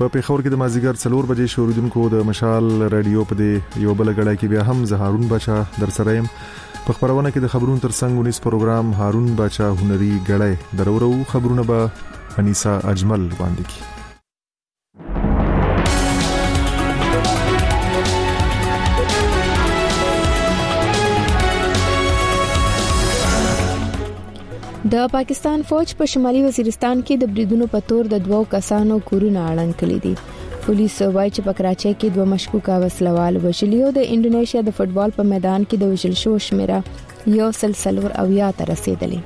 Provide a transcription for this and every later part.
په پیښور کې د مازیګر 4 بجې شوریدونکو د مشال رادیو په دې یو بل غړای کې بیا هم زهارون بچا در سره يم په خبرونه کې د خبرونو ترڅنګ ونیس پروګرام هارون بچا هنري غړای درورو خبرونه به انیسا اجمل باندې کی د پاکستان فوج په شمالي وزیرستان کې د بریدونو په تور د 2 کسانو کورونه اړن کړي دي. پولیس وايي چې په کراچۍ کې 2 مشکوک وسلوال وژلي او د انډونیشیا د فوتبال په میدان کې د وژل شو شمیره 140 ته رسیدلې.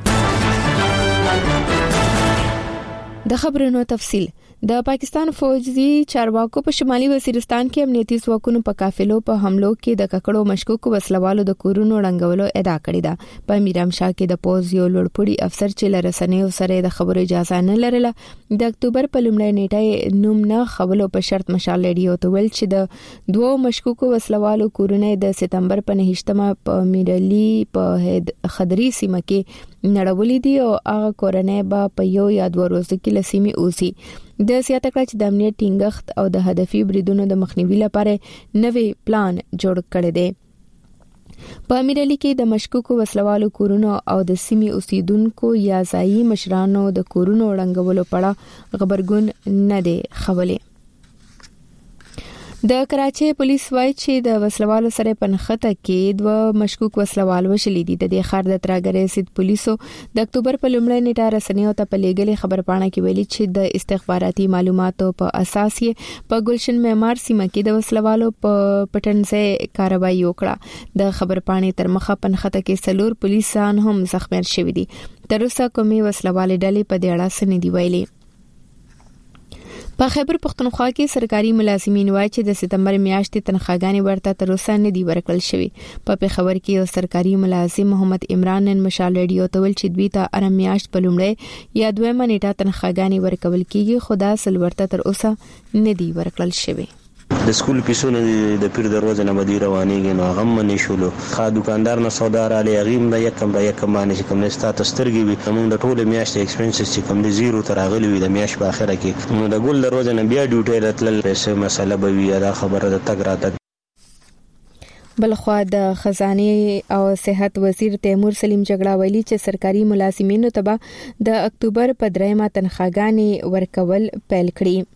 د خبرونو تفصیل د پاکستان فوجي چارواکو په شمالي وزیرستان کې امنیتي ځواکونو په قافلو په حملو کې د ککړو مشکوک وسلوالو د کورونو ړنګولو ادعا کړې ده. په میرامشاه کې د پوز یو لوړپوړي افسر چې لرسنیو سره د خبرو اجازه نه لرله د اکتوبر په لومړۍ نیټه نوم نه خولو په شرط مشال رادیو ته ویل چې د 2 مشکوک وسلوالو کورونه د سپتمبر په 9مه په میرلی په خدري سیمه کې نړولې دي او هغه کورونه به په یو یا 2 ورځو کې لسیمي اوسي. د سیاته کړه چې د امنیت ټینګښت او د هدفي بریدونو د مخنیوي لپاره نوې پلان جوړ کړی دی. په میرلی کې د مشکوکو وسلوالو کورونو او د سیمې اوسیدونکو یا ځایي مشرانو د کورونو وړاندولو پړه خبرګون نه دی خولې. د کراچۍ پولیس وايي چې د وسلوالو سره په نخته کې 2 مشکوک وسلوال وشلي دي. د دې خار د تراګرې سید پولیسو د اکتوبر په لومړۍ نیټه رسنیو ته په لېګلې خبرپاڼه کې ویلي چې د استخباراتي معلوماتو په اساس یې په ګلشن معمار سیمه کې د وسلوالو په پټنځه کاروایی وکړه. د خبرپاڼې تر مخه په نخته کې 4 پولیسان هم زخمي شوي دي. تر اوسه کومي وسلوالې ډلې په دې اړه څه نه دی ویلي. په خیبر پختونخوا کې سرکاري ملازمین وايي چې د سپتمبر میاشتې تنخواګانې ورته تر اوسه نه دی ورکړل شوی. په پیښور کې یو سرکاري ملازم محمد عمران نن مشال رادیو ته ویل چې دوی ته ارم میاشت په لومړی یا 2مه نیټه تنخواګانې ورکول کیږي خو دا سل ورته تر اوسه نه دی ورکړل شوی. د سکول پیسونه د پیر دروازه نه مدیر روانيږي نو غم نه شولو خا دکاندار نه سودا را لغیم د یکم باندې کوم نستا تسترګي وي موږ د ټوله میاشت ایکسپنسز چې کوم د زیرو تر غلي وي د میاشت په اخره کې نو د ګل دروازه نه بیا ډیوټي راتل پیسې مسله به وي دا خبره د تګ راته. بلخوا د خزانه او صحت وزیر تیمور سلیم جګړه ویلي چې سرکاري ملازمینو ته د اکتوبر په 3مه تنخواګانې ورکول پیل کړي.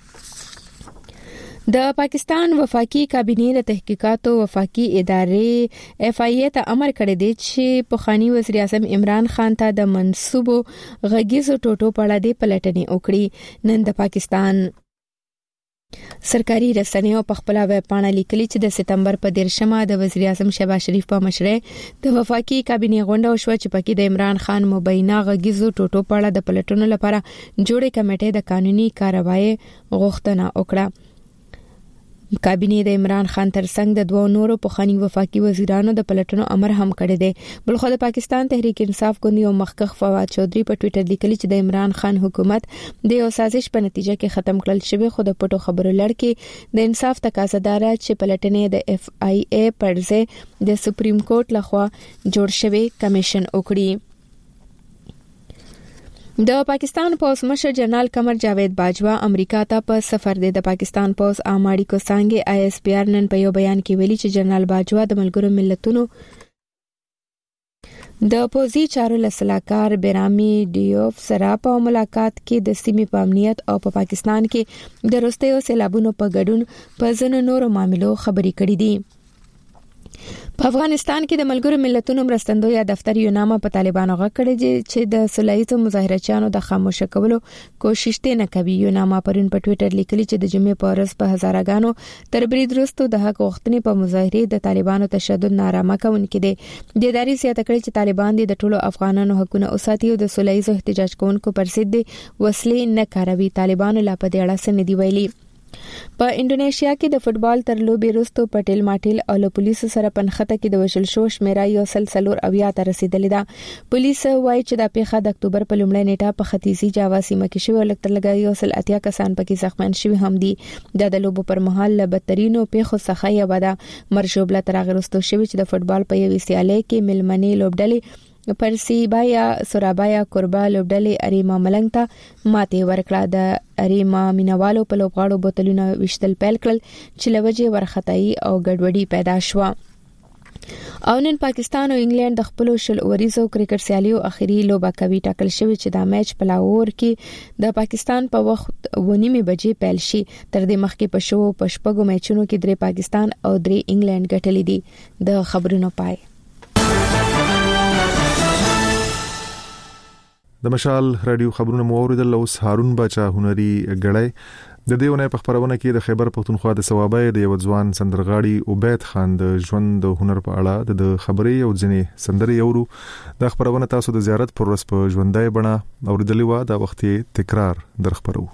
د پاکستان وفاقي کابینې د تحقیقاتو وفاقي ادارې اف ای ته امر کړی دی چې پخوانی وزیر اعظم عمران خان ته د منسوبو غږیزو ټوټو په اړه د پلټنې وکړي. نن د پاکستان سرکاري رسنیو په خپل ویب پاڼه لیکلي چې د سپتمبر په 10مه د وزیر اعظم شهباز شریف په مشرۍ د وفاقي کابینې غونډه وشوه چې پکې د عمران خان مبینه غږیزو ټوټو په اړه د پلټنو لپاره جوړې کمیټې د قانوني کاروایی غوښتنه وکړه. کابینې د عمران خان ترڅنګ د 2 نورو پخوانی وفاقي وزیرانو د پلټنو امر هم کړی دی. بلخو د پاکستان تحریک انصاف ګوند یو مخکښ فواد چودري په ټوئیټر لیکلي چې د عمران خان حکومت د یو سازش په نتیجه کې ختم کړل شوی خو د پټو خبرو لړ کې د انصاف تقاضا دار چې پلټنې د اف ای ای پرځه د سپریم کورټ لخوا جوړ شوی کمیشن وکړي. د پاکستان پوز مشر جنرال قمر جاوید باجوا امریکا ته په سفر دی. د پاکستان پوز عاماړي کو څنګه آی اس پی آر نن په یو بیان کې ویلي چې جنرال باجوا د ملګرو ملتونو د پوزي چارو لسلاکار بیرامي ډیوف سره په ملاقات کې د سیمې په امنیت او په پاکستان کې د وروستیو سیلابونو په ګډون په ځینو نورو معاملو خبرې کړې دي. په افغانستان کې د ملګرو ملتونو مرستندوی دفتر یو نامه په طالبانو غکړي چې د سولهییزو مظاهرچیانو د خاموش کولو کوشش نه کوي. یو نامه پرون په ټوئیټر لیکلي چې د جمعې په ورځ په هزارګانو تر برید وروسته د حق غوښتنې په مظاهره د طالبانو تشدد نارامه کوونکې دي. د ادارې سیاست کړي چې طالبان د ټولو افغانانو حقوقو او ساتي او د سولهییزو احتجاج کوونکو پر ضد وسلې نه کاروي. طالبانو لا په دې اړه څه نه دی ویلي. په انډونیشیا کې د فوتبال تر لوبې وروسته پټیل ماټیل او له پولیسو سره پنخته کې د وشل شو شمیره 140 ته رسیدلې ده. پولیس وايي چې د پیښه د اکتوبر په لومړۍ نیټه په ختیځي جاوا سیمه کې شوې لکتر لګي 180 کسان پکې زخمیان شوي هم دي. د لوبو پر مهال له بدترینو پیښو څخه یو ده. مرشوبله تر هغه وروسته شوې چې د فوتبال په یوې سیالۍ کې ملمنې لوبډلې پرسیبایا سورابایا کوربا لوبډلې اریما ملنګ ته ماته ورکړه. د اریما مینوالو په لوبغاړو بوتلونه وشتل پیل کړل چې لوجه ورختای او ګډوډي پیدا شوه. او نن پاکستان او انګلند د خپل شل اوریزو کرکټ سیالیو اخیری لوبه کوي. ټاکل شوی چې دا میچ په لاهور کې د پاکستان په وخت 9:30 بجې پیل شي. تر دې مخکې په شو په شپږو میچونو کې 3 پاکستان او 3 انګلند ګټلې دي. د خبرونو پای. د مشال رادیو خبرونه مو اوریدل. اوس هارون بچا هنري غړی د دیونه په خبرونه کې د خیبر پختونخوا د ثوابای د یو ځوان سندرغاړي عبید خان د ژوند د هنر په اړه د خبرې او ځنې سندري اورو. د خبرونه تاسو د زیارت پر ورځ په ژوندۍ بڼه اوریدلې و. د وخت تکرار درخبرو.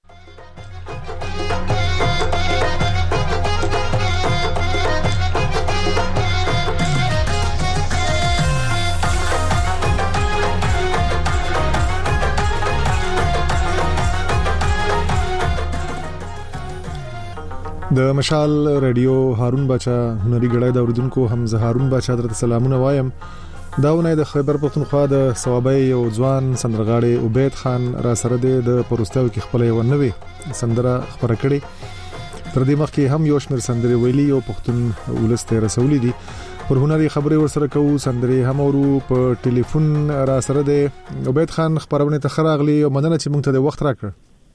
د مشال رادیو هارون بچا هنري غړای د اوریدونکو حمزه هارون بچا درته سلامونه وایم. داونه د خیبر پختونخوا د ثوابای یو ځوان سندرغاړي عبید خان را سره د پروستاو کې خپل یو نوې سندره خبره کړي. تر دې مخکې هم یو شمېر سندري ویلي او پختون ولسته رسولې دي. پر هنري خبرې ورسره کوو. سندري هم اورو. په ټلیفون را سره د عبید خان خبرونه ته خراغلي او مننه چې موږ ته د وخت راکړ.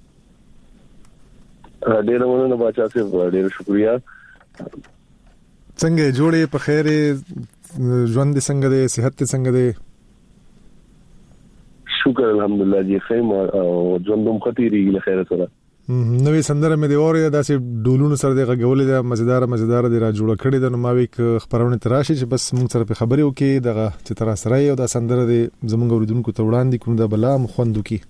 ډېر مننه بچا صاحب، ډېر شکریا. څنګه جوړې په خیر ژوند څنګه دی، صحت څنګه دی؟ شکر الحمدلله جی خیم او ژوندوم خطرېږي له خیر سره. نوې سندره مې دی اوري داسې ډولونو سره د غږولې د مزیدار دی را جوړ کړی د نوماوي خبرونه تراشي چې بس موږ سره په خبرې وکي دغه چې تر سره یو د سندره دی زمونږ اوریدونکو ته وړاندې کوم د بلا مخوندو کی.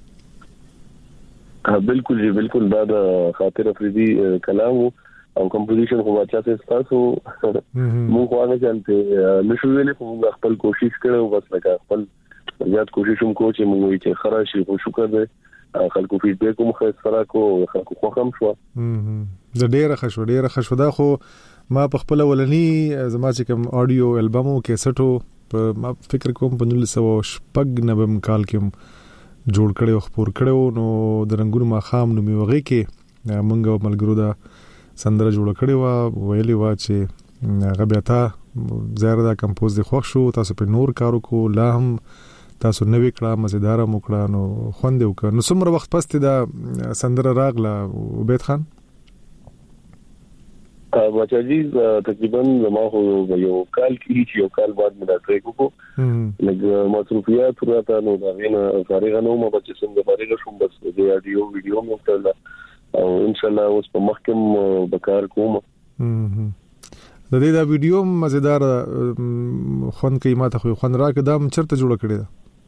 بالکل جی بالکل. دا د خاطر افریدي کلام او کمپوزیشن خو بچا سے تاسو مو خو نه چلته نشو ویلې خو خپل کوشش کړو بس لکه خپل زیات کوشش هم کو چې موږ چې خراشي خو شکر دې خلکو فیډبیک هم خو سره کو خلکو خو هم شو. د ډیره خشو دا خو ما په خپل ولني زما چې کوم اډیو البمو کې سټو په ما فکر کوم په 1990 کال کې جوړ کړو خبر کړو. نو د رنگونو ما خام نو میوغه کې مونږ ملګرو دا سندره جوړ کړو ویلي وا چې غبيتا زیاده کمپوز دي خوښ شو. تاسو په نور کارو کو لا هم تاسو نوې کړه مزیدار موکړه نو خوند وکړه. نو څومره وخت پس دا سندره راغله عبید خان؟ بچا جی تقریبا زما خو یو کال کې یو کال بعد مې دا ټریک وکړو. لکه مصروفیات راته نو دا غینه فارغ نه ما بچ څنګه فارغ شوم بس د اډیو ویډیو مې وکړل او ان شاء الله اوس په محکم بکار کوم. د دې دا ویډیو مزیدار خوند کوي ماته خو خوند راکړه. دا چرته جوړ کړی دا؟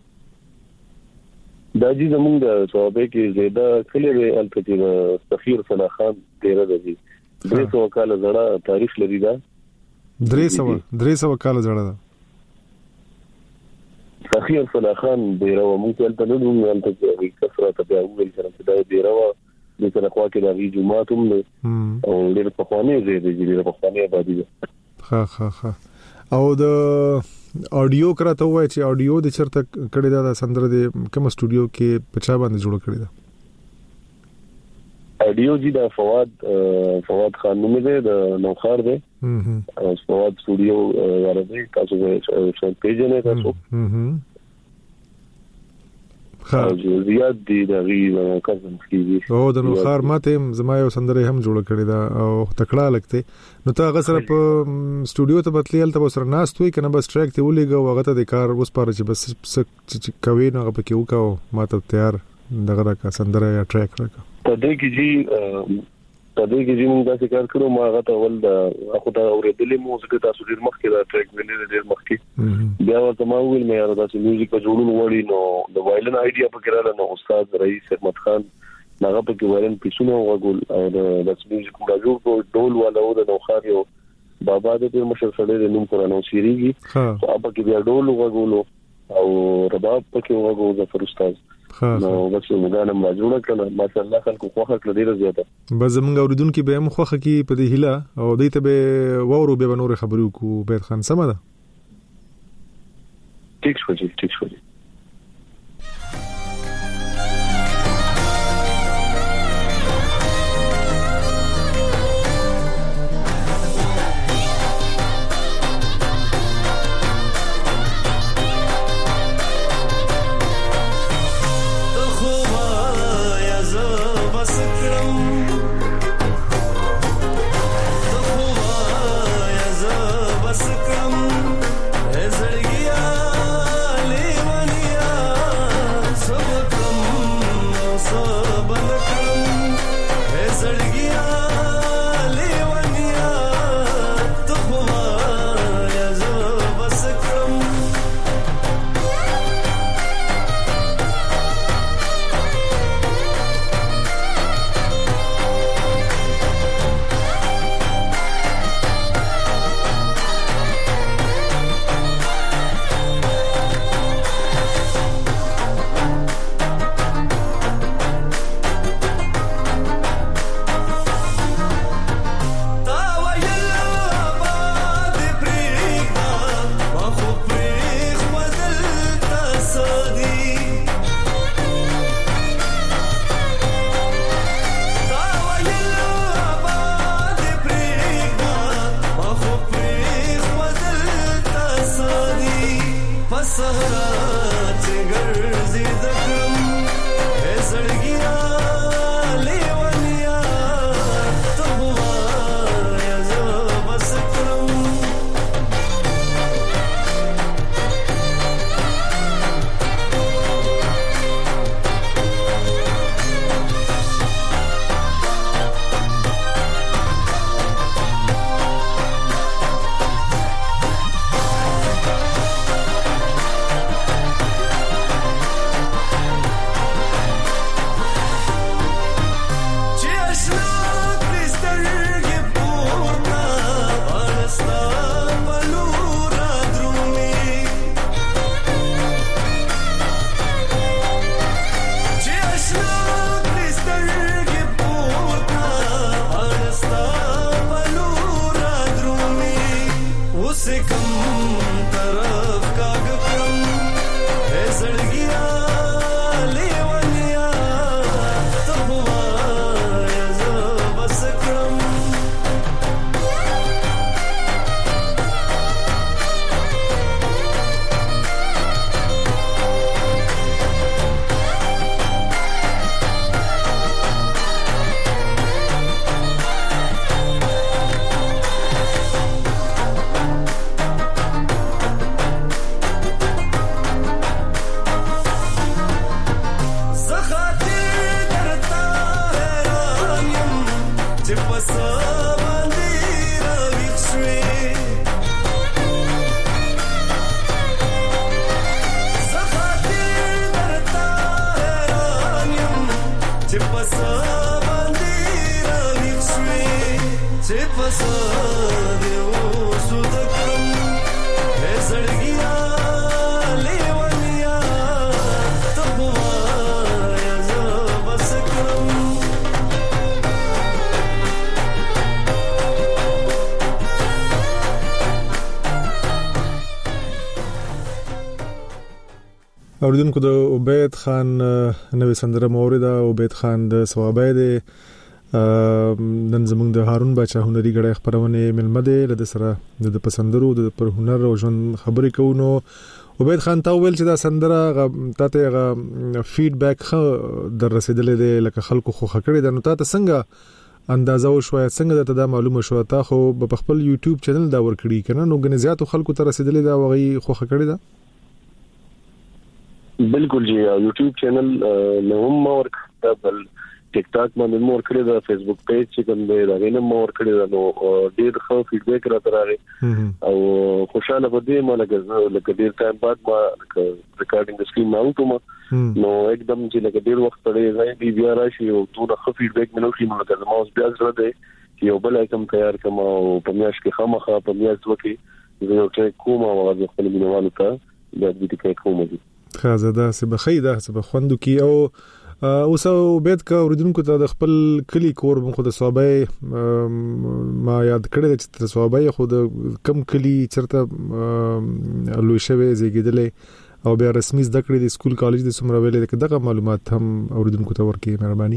دا جی زمونږ د صحابه کې زیاده کلی دی الکتیر سفیر صلاح خان ډیر دی 300 کال زړه تاریخ لري. دا 300 کال زړه ده. سفیر صلاح خان ډیر و ممکن ته نو ولته کثرت بیا ویل کړم دا ډیر و د سره خوا کې د جمعات هم او ډیر په خوانه زیاده ډیر په خوانه آبادی ده. ها او د اډیو کراته وای چې اډیو د چرته کړي دا سندره د کوم استودیو کې پچا باندې جوړ کړی دا اډیو جی دا فواد خان نوم دی د نوخار دی او فواد استودیو ورته تاسو څنګه پیژنئ تاسو زیات دی دا غي کزم کیږي او د نوخار ماته زما یو سندره هم جوړ کړی دا او تکړه لګته نو تا غسر په استودیو ته بتلیل ته سره ناس توي کنه بس ټریک ته ولېګو هغه ته د کار اوس پاره چې بس کوي نو هغه پکې وکاو ماته تیار دغه راکا سندره یا ټریک راکا تدې کې جی موږ دا څه کړو ما هغه ته ول دا اخو دا اورېدلې موسیقي تاسو ډیر مخکې دا ټریک ویلې ډیر مخکې بیا ورته ما ویل مې یاره دا چې میوزیک په جوړولو وړي نو د وایلن آیډیا پکې رااله نو استاد رئیس احمد خان هغه پکې وایلن پیسونه وغول او د میوزیک په جوړ ډول والا او د نوخار یو بابا د پیر مشر سره د نوم قرآن سیریږي او پکې بیا ډول وغول او رباب پکې وغول د فرستاز نو بس موږ نه ما جوړ کړل ماشاءالله خلکو خوخه کړل ډیره زیاته بس موږ اوریدونکو به هم خوخه کی په دې هله او دې ته به وورو به نور خبرو کو بيد خان سم ده ټیک شو اوریدونکو د عبید خان نوې سندره موریده عبید خان د ثوابای دی نن زموږ د هارون بچا هنري غړې خبرونه ملمده د سره د پسندرو د پر هنر او ژوند خبرې کوونو عبید خان تا ویل چې دا سندره ته فیډبیک در رسیدلې ده لکه خلکو خو خکړې ده نو ته څنګه اندازه وشوي څنګه ته دا معلومه شو ته خو په خپل یوټیوب چینل دا ور کړی کنه نو غنځاتو خلکو ته رسیدلې ده وغي خو خکړې ده بالکل جی یوټیوب چینل له هم اور بل ټیک ټاک باندې مور کړی دا فیسبوک پیج چې کوم دی دا غینه مور کړی دا نو ډیر ښه فیډبیک راته راغی او خوشاله بده ما لکه ډیر ټایم بعد ما ریکارډینګ سکرین ما وکم نو एकदम چې لکه ډیر وخت لري زای دی بیا راشي او ټول ښه فیډبیک مې نو شي نو لکه ما اوس بیا زړه دی چې یو بل ایتم تیار کړم او په میاش کې خامخا په میاش وکي زه یو ټریک کوم او هغه خپل مینوالو ته د دې ټریک کوم دي خازه دا سبخیده سبخوندو کی او اوس عبید کا اوریدونکو ته د خپل کلی کور خو د صوبې ما یاد کړی چې د صوبې خو د کم کلی چرته لوي شوی زیږیدلې او بیا رسمي زده کړې د سکول کالج د سمره ویلې دغه معلومات هم اوریدونکو ته ورکړي مهرباني.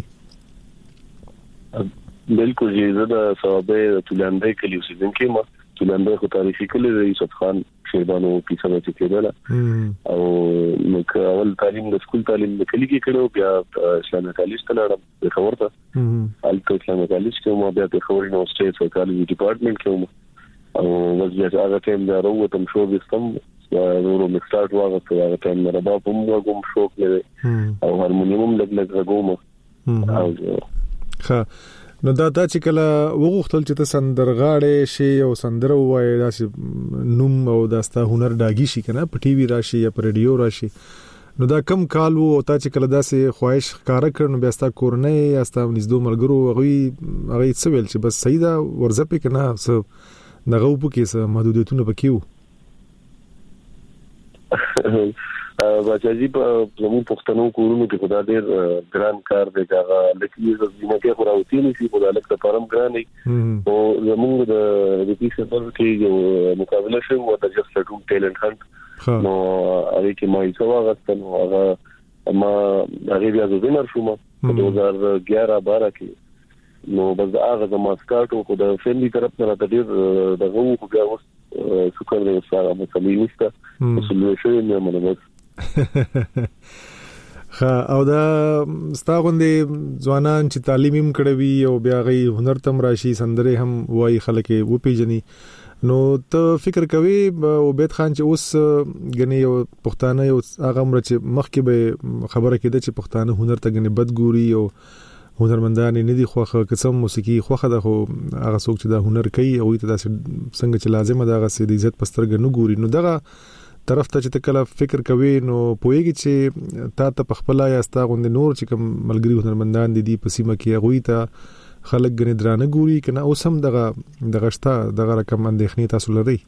بالکل زه د صوبې تولندې کلی اوسیدونکو ما تولندې خو تاریخي کلی د یوسف خان شیبانو کیسه چې کېدله او نو اول تعلیم د سکول تعلیم د کلی کې کړو بیا اسلامي کالج ته لاړم خبرته الته اسلامي کالج کې ما بیا په خبرې یونیورسيټي سایکالوجي ډپارټمنټ کې او وځي هغه ټیم دا وروتم شو بستم نورو مکسټارټ واغته هغه ټیم نه ربا په موږ کوم شوق لري او هارمونیوم لګ غوم او ښه نو دا چې کله وغوښتل چې ته سندرغاړې شي او سندره وایي داسې نوم او داستا هنر داګی شي کنه په ټي وي راشي یا په رادیو راشي نو دا کم کال وو تا چې کله داسې خواهش ښکارا کړ نو بیا ستا کورنۍ یا ستا نږدې ملګرو هغه څه ویل چې بس صحیح دا ورزه پې کنه څه دغه وپکې څه محدودیتونه پکې وو بچاجي په زموږ پښتنو کورونو کې خدای ډېر ګران کار دی هغه لکه زموږ کې خراوتی نشي خدای لکه پرم ګران دی او زموږ د دې څه کې یو مقابله شو او د جست ټون ټیلنت هانت نو هغه کې ما یې سوا غوښتل هغه ما هغه بیا زموږ شوم په 2011-12 کې نو بس هغه د ماسکاټو خو د فیملی طرف نه راځي دغه خو بیا اوس شکر دې سره مو سمې وسته وسلو شوی نه منو او دا ستاغوندې ځوانان چې تعلیم هم کړوي او بیا غي هنر تم راشي سندره هم وای خلک و پیجنې نو ته فکر کوي عبید خان چې اوس غني او پښتانه او هغه مر چې مخکې به خبره کېده چې پښتانه هنر ته غني بد ګوري او هنرمندان نه دي خوخه قسم موسیقي خوخه ده خو هغه څوک چې دا هنر کوي او ته دا څنګه چې لازمه ده هغه د عزت پسترګ نه ګوري نو دغه طرف ته چې کله فکر کوي نو پوهیږي چې تا ته پخپل یا ستا غوند نور چې کوم ملګری هنرمندان دي په سیمه کې غوي ته خلک غني درانه ګوري کنه اوس هم دغه شته دغه رقم اندېخنی تاسو لري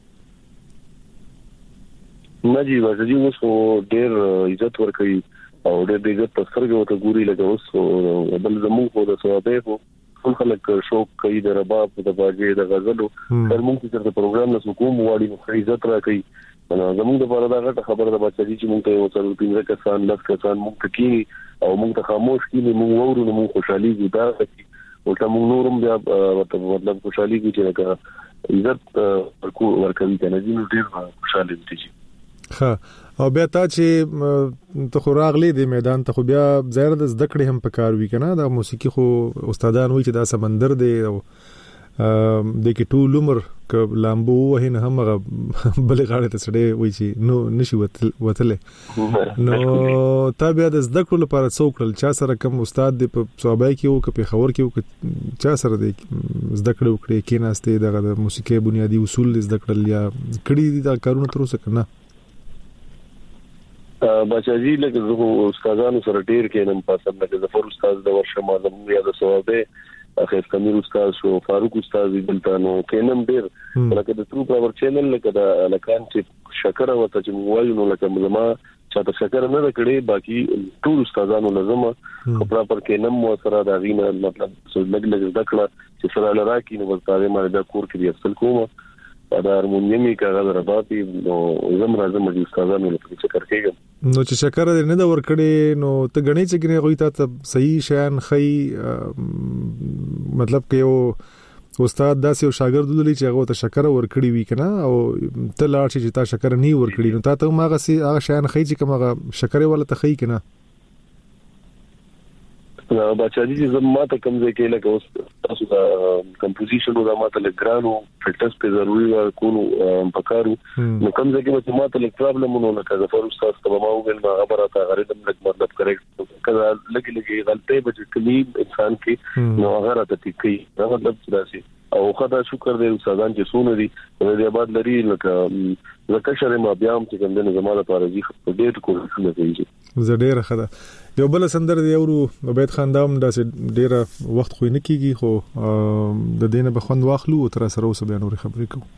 نجی وځي اوس ډېر عزت ورکوي او ډېر عزت پسترګ وته ګوري لکه اوس بل زموږ خو د سوابه خو خلک شوق کوي د رباب د باجې د غزلو تر موږ چې د پروګرام له حکومت واړي نو عزت راکړي زموږ د پاره دا غټه خبره ده چې چې موږ ته یو څلور پنځه کسان لږ کسان موږ ته کینی او موږ ته خاموش کینی موږ ورو نو موږ خوشحالي دي او ته موږ نورم بیا مطلب خوشحالي دي چې لکه عزت ورکوي کنه دي نو ډیر خوشحالي دي ها او بیا تا چې ته خو راغلی د میدان ته خو بیا ظاهر د زده کړې هم پکار وی کنه دا موسیقي خو استادان وایي چې دا سمندر دی او د کې ټول عمر ک لامبو وه نه هم بل غاړه ته سړې وای چې نو نشي وتله نو تا بیا د زده کړو لپاره څوکل چا سره کوم استاد دی په صوبای کې او په خبر کې او چا سره دی زده کړو کړې کې ناشته دغه موسیقي بنیادی اصول زده کړل یا کړي دا کارونه تر اوسه کنه بچاجي لکه زه استادانو سره ډیر کېنم پاسم لکه ظفر استاد د ورشه مازم یا د صوبه اخر کمیر استاد شو فاروق استاد دلته نو کینم ډیر لکه د ترو پاور چینل لکه د لکان چې شکر او ته چې موایو نو لکه زما چې ته شکر نه کړې باقي ټول استادانو لازمه خبره پر کینم مو سره دا غینه مطلب لګ ذکر چې سره لراکی نو ورته ما دا کور کې اصل کومه دا هارمونیمي کاغذ رباطي نو زم راځم چې استادانو لپاره چې کړکېږم نو چې شکر دې نه دا ور کړې نو ته غني چې غني غوي ته صحیح شیان خي مطلب کې یو استاد داسې یو شاګرد ولې چې هغه ته شکر ور کړی وی کنه او ته لاړ چې تا شکر نه ور کړی نو تا ته ماغه سي هغه شیان خي چې کومه شکر ولا ته خي کنه بچاجي چې زماته کم ځای کې لکه اوس تاسو دا کمپوزیشن او دا ماته لګرانو فلټرز په ضروري ورکونو پکارو نو کم ځای کې ماته لګ پرابلم نو لکه ظفر استاد ته ما وګل ما خبره تا غریدم لګ مطلب کریکټ کله لګي غلطي به کلی انسان کې نو هغه راته ټیکي دا مطلب څه داسي او خدای شکر دې استادان چې سونه دي د آباد لري لکه زکشر ما بیا هم چې کوم د زماده لپاره دي ډېر کوشش کوي زړه خدا یو بل سندر دی اورو عبید خان دام داسې ډېر وخت خو نه کیږي خو د دینه بخوند واخلو تر سره اوس بیا نور خبرې کوو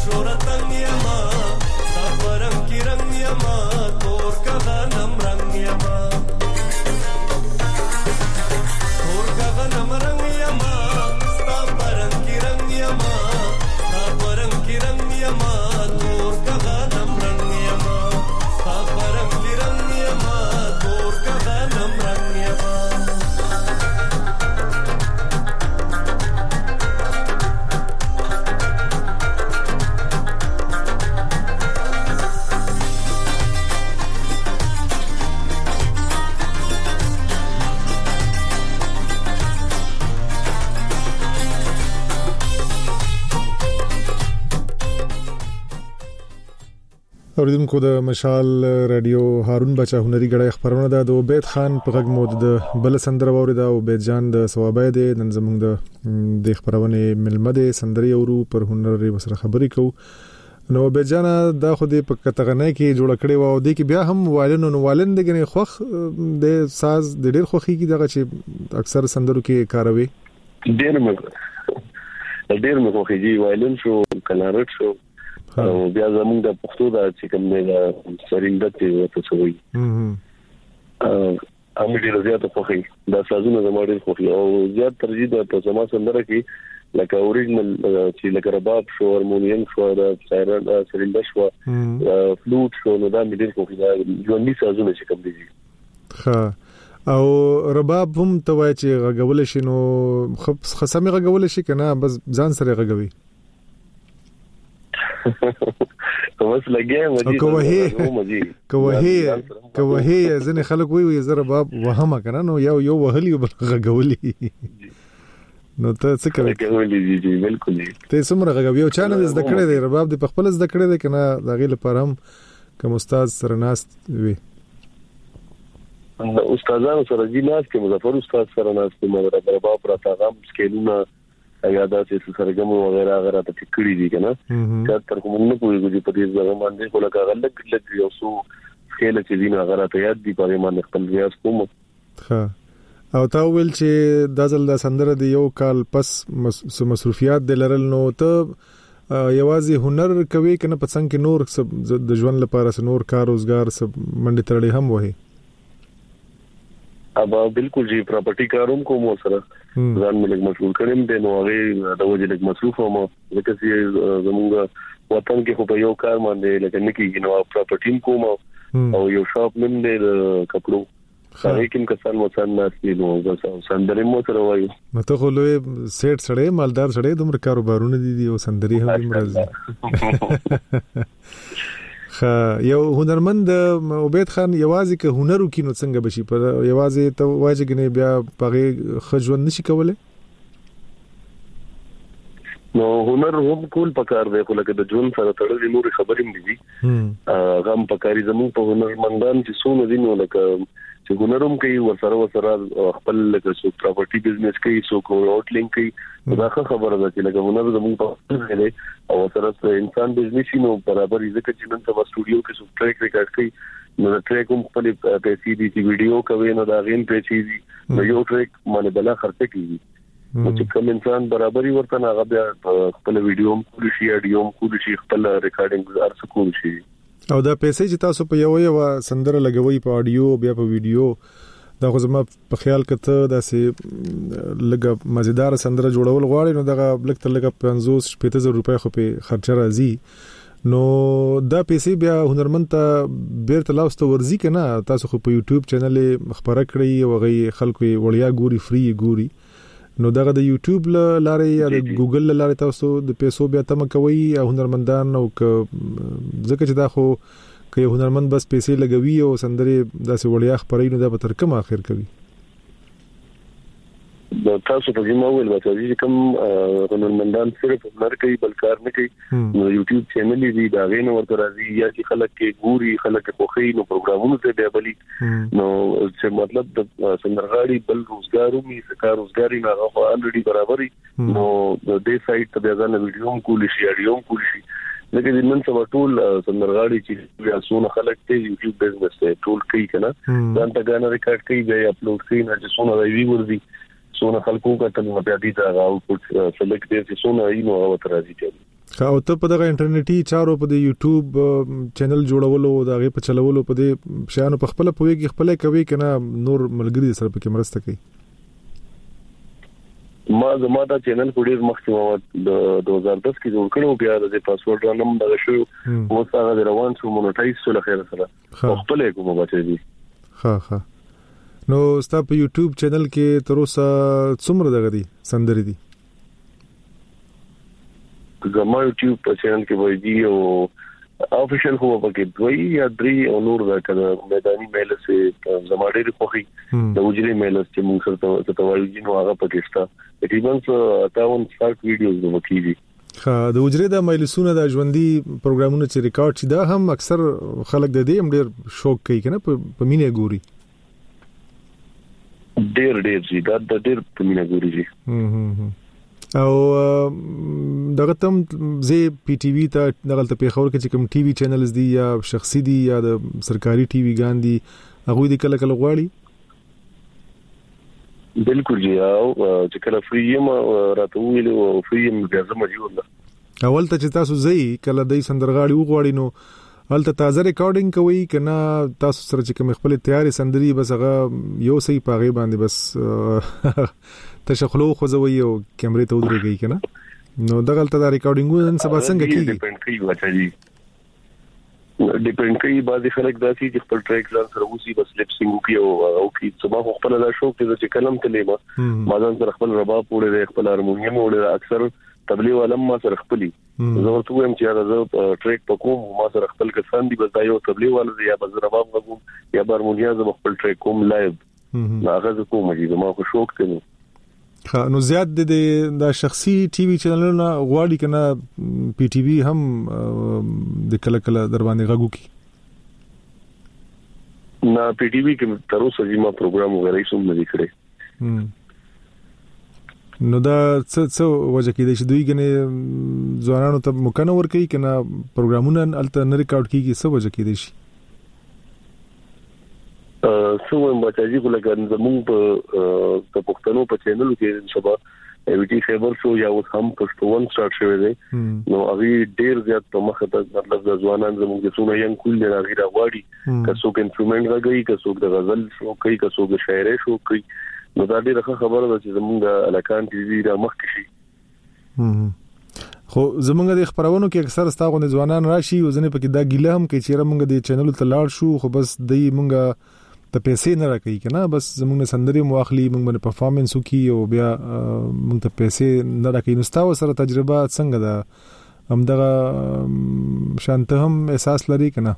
اوریدونکو د مشال رادیو هارون بچا هنري غړې خبرونه د عبید خان په غږ مود د بل سندره وریدا او عبید جان د ثوابای د نن زموږ د خبرونه ملمده سندري اورو پر هنر وسره خبرې کو نو عبید جان د خو د پکتغنه کې جوړ کړي و او د کې بیا هم والن دغه خوخ د ساز د ډیر خوخي کې دغه چې اکثر سندرو کې کاروي ډیر مې خوخي والن شو کلارټ شو او بیا زموږ د پښتو د چې کوم نه سرینده ته وڅوي امې ډیر زیات خوخي دا سازونه زموږ خوخي او زیات ترجیح د زما سندره کې لکه اوریجنل چې لکه رباب شو هارمونیم شو د سرینده شو فلوټ شو نو دا مې ډیر خوخي دا ژوندۍ سازونه چې کوم دي ها او رباب هم توای چې غږول شي نو خصمه غږول شي کنه بس ځان سره غږوي کومس لګي کوه ځنه خلک وي زره باب وهمه کنه نو یو وهلی غغولي نو ته څه کوي غغولي جی بالکل ته سمره غغوي او چانه زده کړې دی رباب د خپل زده کړې دی کنه دا غي لپاره هم کوم استاد سره ناست وي استادانو سره جی ناست کې مظفر استاد سره ناست کې رباب را تاغم سکیلونه یادات سرګم وغیرہ غره ته کړی دي کنه چې تر کوم نه کوی چې په دې ځای باندې کوله کاغلک لګ یو سو خېل چې دینه غره ته یاد دي په باندې خپل ریاض کوم ها او تا ویل چې د ځل د سندره دی یو کال پس مصروفیات د لرل نو ته یوازې هنر کوي کنه په څنګه کې نور د ژوند لپاره نور کار روزګار سب منډه تړلې هم وې ابا بالکل جی پراپرټي کاروم کوم سره ځان ملک مشغول کړم د نوغه د وجه لګ مصروف هم لکه چې زمونږ وطن کې خو په یو کار باندې لکه نکیږي نو پراپرټي کوم او یو شاپ نن د کپړو هغه کوم کسان مو ناسي نو سندري مو سره وایو نو ته خو لوی سیټ سړی مالدار سړی دومره کاروبارونه دي او سندري هم مرزي یو هنرمند عبید خان یوازې که هنر وکینو څنګه بشي پر یوازې ته واجګنه بیا پغه خجون نشي کوله نو هنر هم کول پکار دی خو لکه د جون سره تړلې نور خبرې دي غم پکاري زمو په هنرمندان چې سونه دي نو لکه چې هنروم کوي ورسره خپل لکه سو پراپرټي بزنس کوي سو کوټلینګ کوي دا خبره ده چې لکه هنر زمو په دې او سره انسان بزنس نو برابر ځکه چې نن سبا سټوډیو کې سو ټریک ریکارډ کوي نو ټریک هم په پیسې دي چې ویډیو کوي نو دا غین پیسې دي نو یو ټریک باندې بلا خرڅ کوي نو چې کوم انسان برابرۍ ورته هغه بیا خپل ویډیو هم کول شي اډیو هم کول شي خپل ریکارډینګ ارڅ کول شي او دا پیسې چې تاسو په یو سندره لګوي په اډیو بیا په ویډیو دا خو زما په خیال کته دا سي لګه مزیدار سندره جوړول غواړي نو دا بلک تر لګه 50-60,000 روپۍ خو په خرچه راځي نو دا پیسې بیا هنرمند ته بیرته لاوسته ورزي کنه تاسو خو په یوټیوب چینل خبره کړی او غي خلکو وړیا ګوري فری ګوري نو دغه د یوټیوب لارې یا د ګوګل لارې تاسو د پیسو بیا تم کوي او هنرمندان او ځکه چې دا خو که هنرمند بس پیسې لګوي او سندري داسې وړیا خبرې نه دا به تر کوم اخر کوي د تاسو په ځما ویل چې کوم هنرمندان صرف هنر کوي بل کار نه کوي نو یوټیوب چینل دی دا غین ورته راځي یا چې خلک کې ګوري خلک خوخي نو پروګرامونو ته دی بلی نو چې مطلب د سندرغاړي بل روزګارو می سکار روزګاری نه هغه الریډي برابرۍ نو د دې سایت ته ځان ویډیو کول شي اډیو کول شي لکه د نن سبا ټول سندرغاړي چې یا سونه خلک ته یوټیوب بزنس ته ټول کوي کنه ځان ته غاڼه ریکارډ کوي بیا اپلوډ کوي نه چې سونه وی ورځي سونه خلکو کا ته بیا دي دا او پټ سلیکټ دي چې سونه یې نو او تر راځي او ته په دغه انټرنیټي چارو په یوټیوب چینل جوړولو او دغه په چلولو په دې شانو په خپل پوهیږي خپل کوي کنه نور ملګری سره په کې مرسته کوي؟ ما دا چینل په ډیر مخکې د 2010 کې جوړ کړو، بیا د پاسورډ رانم دغه شو او څنګه روان شو مونټایز شو لخر سره خپل کوم بچی دي. ها نو ستا په یوټیوب چینل کې تر اوسه څومره دغه دي سندري دي؟ زما یوټیوب په چینل کې وایي دی او افیشل هو پکې دوی یا درې او نور دا کړه میداني میل سه زما ډېر خوخي د وجري میل چې موږ سره ته وایي نو هغه پکې شته تقریبا 58 ویډیوز نو کیږي. د وجري د میلسونه د ژوندۍ پروګرامونو چې ریکارډ شي دا هم اکثر خلک د دې هم ډېر شوق کوي کنه په مینه ګوري ډېر جی دا ډېر په مینه ګوري جی. او دغه تم زه پی ټی وی ته دغه په خبر کې کوم ټي وی چینلز دي یا شخصي دي یا د سرکاري ټي وی ګان دي هغه دي کله غواړي؟ بالکل جی او چې کله فری یم راته ویل او فری یم بیا موجود ده. اول ته چې تاسو زئی کله دای سندرغاړي وغواړي نو هلته تازه ریکارډینګ کوي کنه تاسو سره چې کوم خپل تیاری سندري بس هغه یو صحیح پاغي باندې بس تشخلو خوځوي او کیمرې ته ودرېږي کنه نو دغه تل دا ریکارډینګ نن سبا څنګه کیږي؟ ډیپند کوي بچا جی ډیپند کوي بعضی خلک داسي چې خپل ټریک ځان سره وسی بس لپ سینګ کوي او کی سما خپل لا شوق دي چې کلم تلې ما ځان سره خپل رباب وړي خپل هارمونیم وړي اکثر تبلیغ علم ما سره خپلي زه ورته وایم چې راځه ټریک پکوم ما سره خپل کسان دي بس دا یو تبلیغ ول یا بز رباب غوم یا هارمونیم ز خپل ټریک کوم لایو هغه کوم چې ما خو شوق کوي. نو زیات د شخصي ټي وی چینلونو غواړي کنه پی ټی وی هم د کله در باندې غږو کی نه پی ټی وی کې تر اوسه ما پروګرام وغیرہ سم نه لیکره. نو دا څه وجه کې د دوی غنه ځوانانو ته مکنور کوي کنه پروګرامونه الته نه ریکارډ کیږي څه وجه کې دي شي؟ سو مچاجي ګلګان زموږ په پښتنو په چینل کې سبا ایویټي خبر شو یا اوس هم پښتون سٹارټ شوی دی نو هغه ډیر زیات په مخه ته مطلب د ځوانان زموږ د سونه یم کول نه غیر غواړي که څوک انسټرومنټ غږی که څوک د غزل شو کوي که څوک د شاعري شو کوي نو دا ډیره خبره ده چې زموږ د الکان ټي وی را مخ کې شي. خو زمونږ د خبرونو کې اکثر ستاغونه ځوانان راشي او ځنه پکې دا ګیله هم کوي چې موږ د چینل ته لاړ شو خو بس د مونږه ته پیسې نه راکې کنه بس زمونږ سندري مواخلي موږ باندې پرفارمنس وکي او بیا موږ ته پیسې نه راکې نو ستاسو سره تجربه څنګه ده هم دغه شانته هم احساس لري کنه؟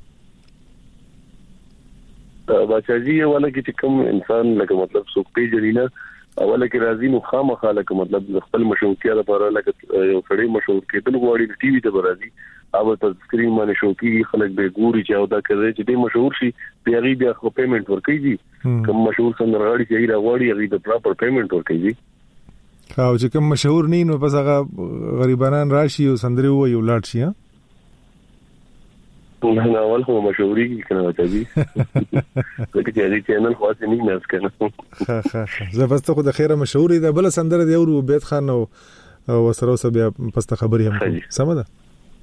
بچاجي ولا کې کوم انسان لکه مطلب څوک پیژني نه اوله کې راځي نو خامخا لکه مطلب خپل مشهورتیا لپاره لکه یو سړی مشهور کېدل غواړي ټي وی ته راځي او په سکرین باندې شو کې خلک به ګوري چې او دا کوي چې ډېر مشهور شي بیا خو پیمنٹ ورکړي کوم مشهور سندرغاړي چې راغواړي هغه د پراپر پیمنٹ ورکړي او چې کوم مشهور نه نو بس هغه غریبانان راشي او سندري وي ولات شي نه اول خو مشهوري کنه راځي لکه چې دې چینل خاص نه ناس کنه زه بس ته خو د خیره مشهوري ده بل سندره دی او بیت خان او وسره وسه بیا پسته خبري هم سم ده.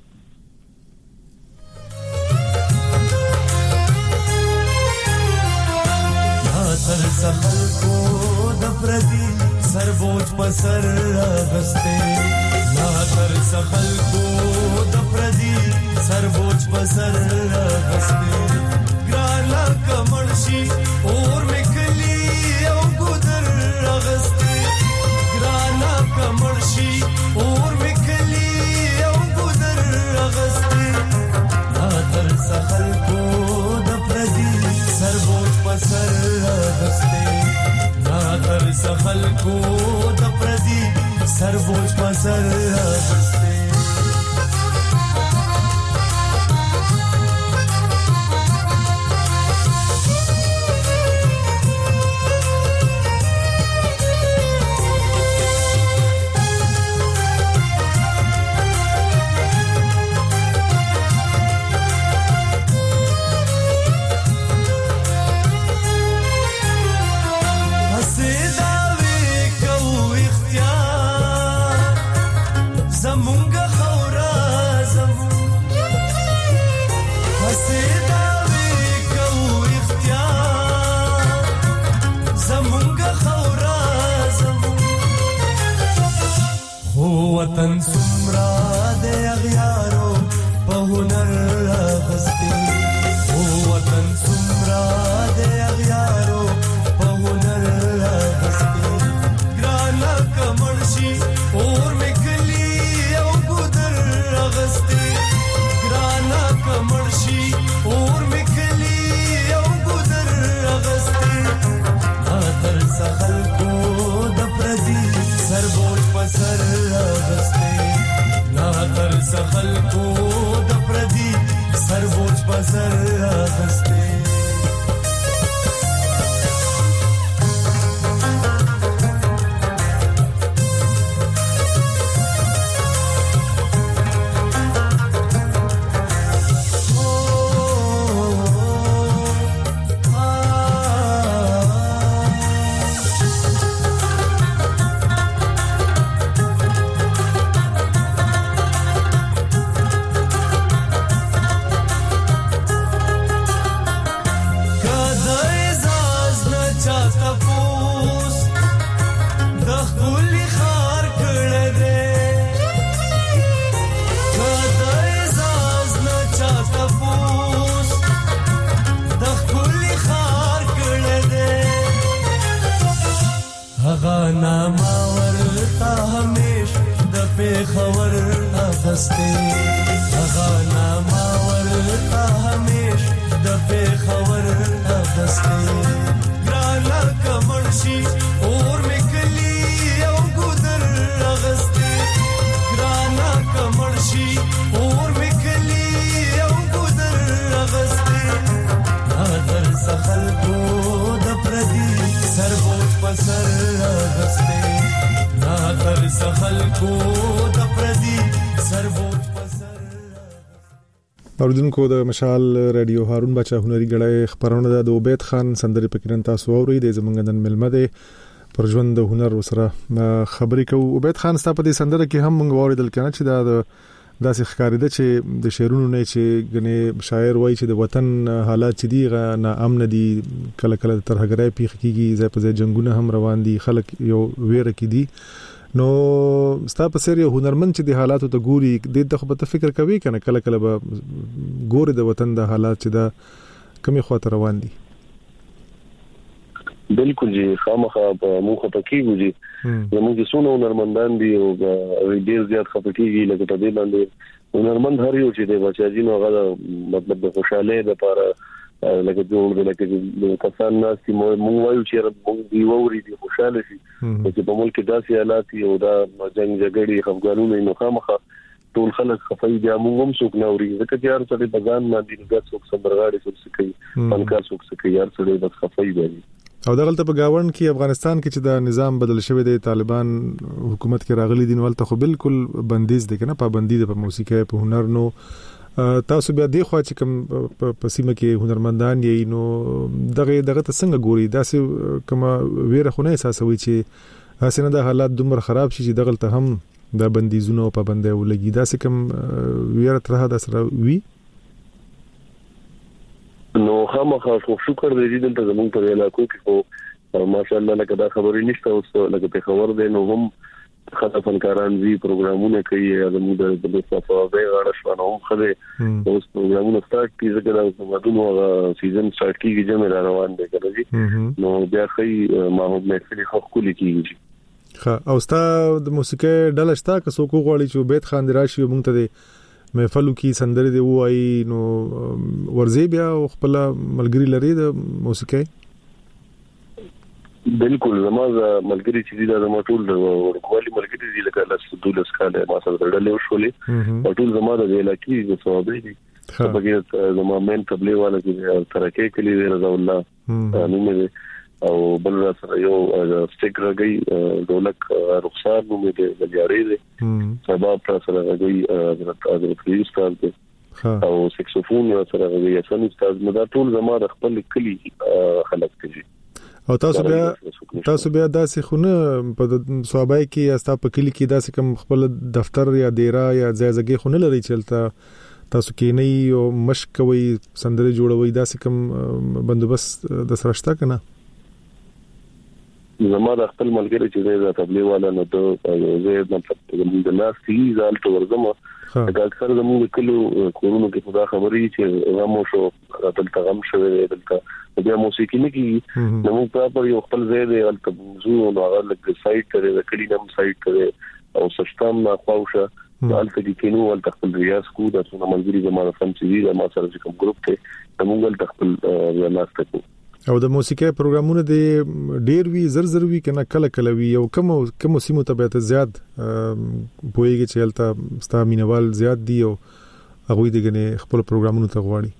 سر سخل کو د پردي سربوج پر سر غسته لا سر سخل کو د پردي سربوج پر سر غسته ګرالا کمرشي اور مکلی او ګدر غسته ګرالا کمرشي اور مکلی او ګدر غسته لا سر سخل کو د پردي سربوج پر سر نادر سخل کو د پردي سربوج په سر غسته زمون وطن سمرا د اغیارو په هنر غسته او وطن سمرا د اغیارو په هنر غسته ګرانا کمرشي اور مکلی او ګدر غسته ګرانا کمرشي اور مکلی او ګدر غسته تر سغل کو د پردي سربوج پسر غسته نا تر سغل کو د پردي سربوج پسر غسته اوردونکو د مشال رادیو هارون بچا هنري غړای خبرونه د عبید خان سندري پکرن تاسو اوري د زمونږ نن ملمه ده پر ژوند د هنر سره خبرې کو. عبید خان ستاسو په دې سندره کې هم موږ اوریدل کنه چې دا داسې ښکارېده چې د شعرونو نه چې غني شاعر وایي چې د وطن حالات چې دی نه امن دي کله کله ترهګرای پیښ کیږي ځای په ځای جنگونه هم روان دي خلک یو ویره کې دي نو ستاسو په سری هنرمند چې د حالاتو ته ګوري د دغه په فکر کوي کنه کله کله به ګوري د وطن د حالات چې دا کمی خاطر روان دي بالکل جی خامخا په موخه پکې ګوري زموږ څونه هنرمندان دي او ډیر زیات خپکیږي لکه په دې باندې هنرمند هر یو چې د بچاجي نو غدا مطلب د خوشاله لپاره لکه جوړ لکه کسان ناس چې مونږ وایو چې موږ دی ووري دي خوشاله شي چې په ملک داسې حالات او دا جنگ جګړې خفګانونه نو خامخا ټول خلک خفای دي موږ هم څوک نوري ځکه چې هر څه د ځان باندې د څوک سندرغاړي څوک کوي فنکار څوک کوي هر څه د خفای دي او دغلته په گاوند کې افغانستان کې چې د نظام بدل شوی دی طالبان حکومت کې راغلي دي نو ولته خو بالکل بندیز دي کنه پابندي ده په موسیقي په هنر نو تاسو بیا دی خو چې کوم په سیمه کې هنرمندان یې نو دغه څنګه ګوري داسې کوم ویره خو نه احساسوي چې اسنه د حالات دومره خراب شي چې دغلته هم د بندیزونو په باندې ولګي داسې کوم ویره ترها د سره وی نو خامخا شکر دې دلته زموږ په علاقو کې خو ماشاءالله لکه دا خبرې نشته اوس لکه په خبر ده نو هم خاطر فنکاران وی پروګرامونه کوي زموږ د صفاوي غاړه شوانه هم خله اوس پروګرامونه سٹارټ کیږي چې دا مدونو سیزن سٹارټ کیږي چې مې روان دي کوي نو بیا خي ماحول محفل خو کلی کیږي ښه او ستا د موسیقي ډله شته که څوک غواړي چې عبید خان راشي مونږ ته د محفلو کې سندري دی وایي نو ورزي بیا خپل ملګری لري د موسیقي بالکل زموږ ملګری چې دا زموږ ټول ورکوالي ملګری دي لکه لاس دولس کاله ما سره ډلې وشولې او ټول زموږ د علاقې د صوابي دي بګیت زموږ مین قبلي والا چې ترکه کلی دی رضا الله نومه او بل سره یو سټیک راګي دولک رخصار نومه دی بلیاري دی سبب پر سره راګي حضرت استاد دی او سکسوفون سره راګي اسن استاد مدا ټول زموږ خپل کلی خلک دي او تاسو بیا داسې خونه په صوابای کې استا په کلی کې داسې کوم خپل دفتر یا دیره یا ځایزګي خونه لري چې تاسو کې نه یو مشق کوي سندري جوړوي داسې کوم بندوبست د سرشتہ کنه زما د خپل ملګری چې د تبلیغ والا نو ته زه مطلب د لاس کې ځال ته ورځم دا اکثر زموږ کلو کورونو کې خدا خبرې چې غمو شو دلته غم شوی دلته بیا موسیقي نه کیږي نو موږ په یو خپل ځای دی البته موضوع نو هغه لکه سایت ته د کلینم سایت ته او سشتام نه خواوشه البته کې کینو ولته خپل ریاض کو د څونه ملګری زموږ فن چې دی ما سره کوم ګروپ ته موږ ته خپل لاس ته او د موسیقي پروګرامونه د ډیر وی زر وی کنه کله وی او کوم سیمو ته به زیات پويږي چې هلته ستا مینوال زیات دی او هغه دغه خپل پروګرامونه ته غواړي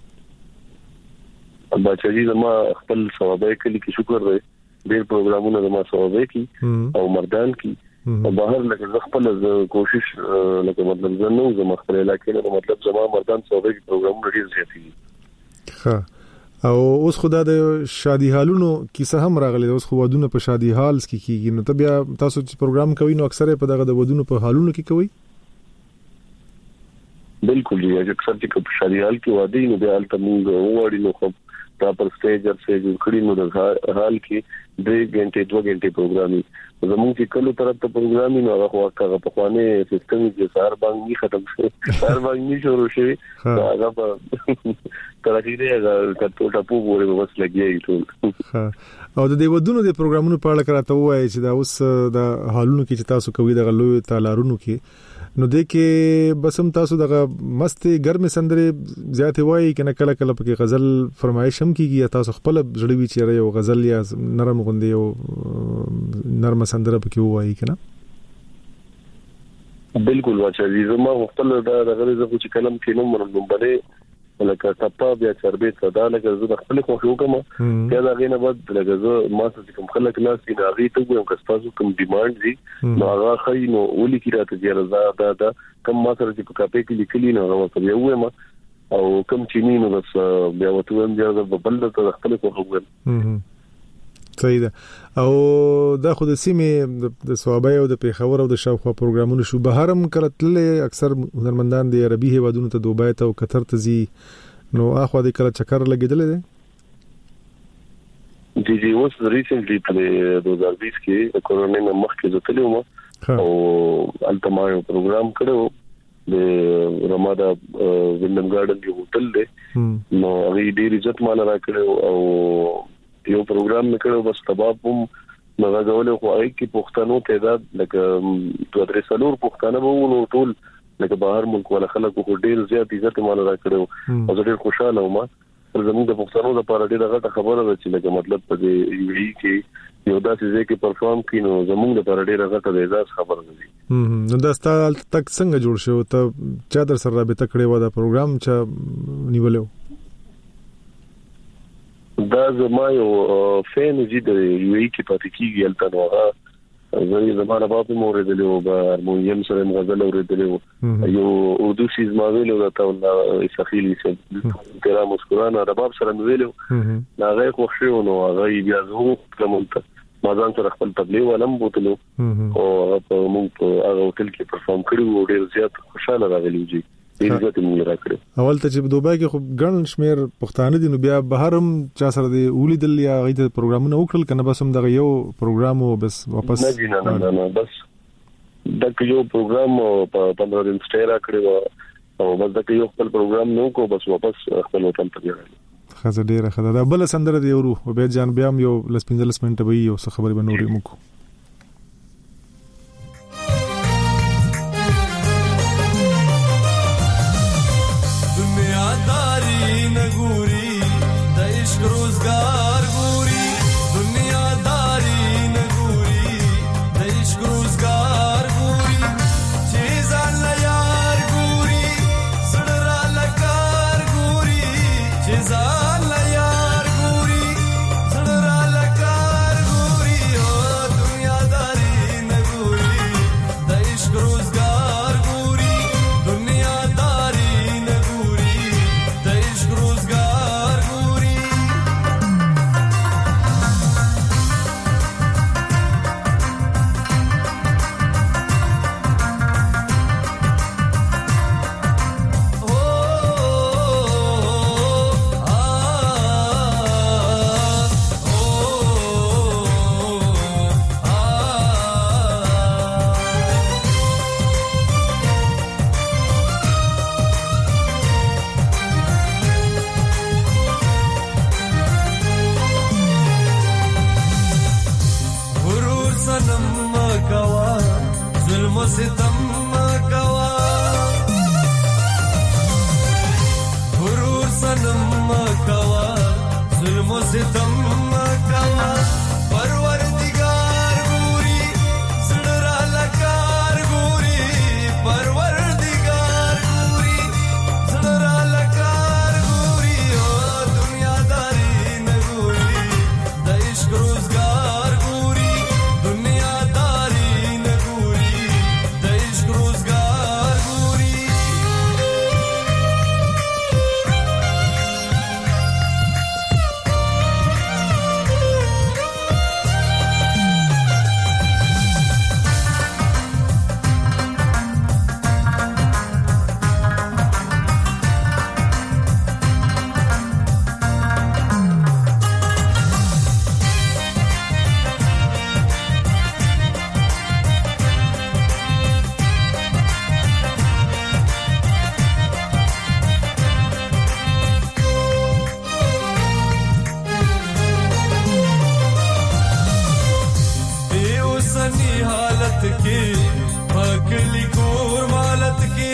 بچی زما خپل ثوابه کلی کې شکر دی ډیر پروګرامونه زما ثوابه کې او مردان کې او بهر لکه خپل کوشش لکه مطلب زنه زما خپل علاقې نه مطلب زما مردان ثوابه کې پروګرامونه ډیر زیات دي ها او اوس خدا د شادي حالونو کیسه هم راغلي اوس خو ودونه په شادي حالز کې کیږي نو ته بیا تاسو چې پروګرام کوي نو اکثره په دغه د ودونو په حالونو کې کوي بالکل دی اکثر چې په شادي حال کې واده نو بیا البته موږ وړي نو خو دا پر سټیج کړي نو د حال کې 2 غنټه 2 غنټه پروګرامي زموږ چې کله طرف ته پروګرامي نو هغه په خوانه سیستم کې سار باندې ختم شي سار باندې شروع شي هغه په ترخی دی هغه کټو ټاپو پورې بس لګیږي ټول او د دې ودونو د پروګرامونو په اړه کراته وایي چې دا اوس د حالونو کې چې تاسو کوي د غلوي تالارونو کې نو د کې بسم تاسو دغه مست ګرمه سندره زیات وایي کنه کله په غزل فرمایش هم کیږي تاسو خپل جوړوي چې یو غزل یا نرم غوندي او نرم سندره پکې وایي کنه بالکل واچا زما خپل دغه غزل چې کلم کې نوم منبره لکه تپا بیا چربې صدا لکه زه خپل خوښ وکم بیا دا غینه بعد لکه زه ما څه کوم خلک ناس دي هغه ته کوم کسباسو کوم ډیماند دي نو هغه خای نو ولي کی راته دی رضا دا کوم ما سره چې په کاپې کې لیکلی نو هغه ته یو ما او کوم چینی نو بس بیا وته هم بیا د بل ته خپل خوښ وکم صحیح ده او دا خو د سیمې د صوابه او د پیښور او د شاوخوا پروګرامونو شو بهرم کړتل اکثر هنرمندان د عربي هیوادونو ته دوبای ته او قطر ته زی نو اخو د کله چکر لګیدل دي جی اوس ریسنټلی په 2020 کې د کورونا نه مخکې ځتلو ما او التما یو پروګرام کړو د رمادا وینډم ګارډن دی هوټل دی نو هغه ډیر عزت مال راکړو او یو پروګرام نکړو بس تبابم مغازول خو هغه کې پښتنو تعداد لکه 2-3 پښتانه وو نو ټول لکه بهر ملک ولا خلکو خو ډیر زیات عزت مال راکړو او ډیر خوشاله وم زموږ د پښتنو لپاره ډیره غټه خبره ده چې لکه مطلب په دې یوې کې یو داسې ځای کې پرفارم کینو زموږ لپاره ډیره غټه د اعزاز خبره ده نو دا ستاسو تک څنګه جوړ شو ته چا در سره رابطه کړې و دا پروګرام چې نیولو دا زما یو فین جی د یوې کې پاتې کیږي البته نو زه زماره په موردلو به هارمونیم سره غزل اوریدلو یو اردو شیز ما ویلو دا ته اسخیلی چې تیرا مسکرانا رباب سره ویلو دا غي خوښو نو هغه بیا زه کومه ما ځان سره خپل تبلیغ ولم بوتلو او په موږ په هغه هوټل کې پرفارم کړو ډیر زیات خوشاله راغلی جی عزت موږ راکړو اول ته چې دوبای کې خو ګڼ شمیر پښتانه دي نو بیا بهرم چا سره دی ولیدل یا غي د پروګرامونه وکړل کنه بس هم دغه یو پروګرام او بس واپس نه بس دغه یو پروګرام په 15 دن سټې راکړو او بس دغه یو خپل پروګرام نو کو بس واپس خپل وطن ته راغلی خزه ډیره خزه دا بل سندره دی ورو او به جان بیا یو لسپینځل منټه به یو څه خبرې بنوري مکو रोजगार गोरी दुनियादारी न गोरी देश रोजगार गोरी चेज़ाला यार गोरी सड़रा लकार गोरी चेज़ाला यार गोरी सड़रा लकार गोरी ओ सनम कवा जुल्म सितम कवा गुरूर सनम कवा जुल्म सितम कवा परवरदिगार गोरी सड़रा लकार गोरी परवरदिगार गोरी सड़रा लकार गोरी ओ दुनियादारी न गोरी द इश्क रोजगार गोरी दुनियादारी न गोरी द इश्क रोजगार गोरी हालत के पगली कोर मालत के